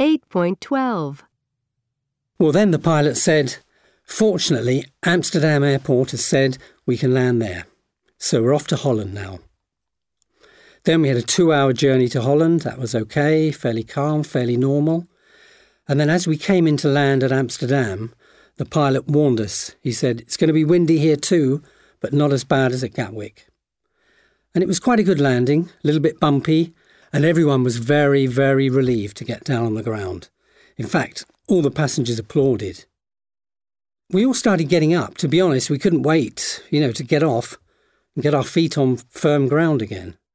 8.12. Well, then the pilot said, "Fortunately, Amsterdam Airport has said we can land there. So we're off to Holland now." Then we had a 2-hour journey to Holland. That was okay, fairly calm, fairly normal. And then as we came into land at Amsterdam, the pilot warned us. He said, "It's going to be windy here too, but not as bad as at Gatwick." And it was quite a good landing, a little bit bumpy, and everyone was very, very relieved to get down on the ground. In fact, all the passengers applauded. We all started getting up. To be honest, we couldn't wait, to get off and get our feet on firm ground again.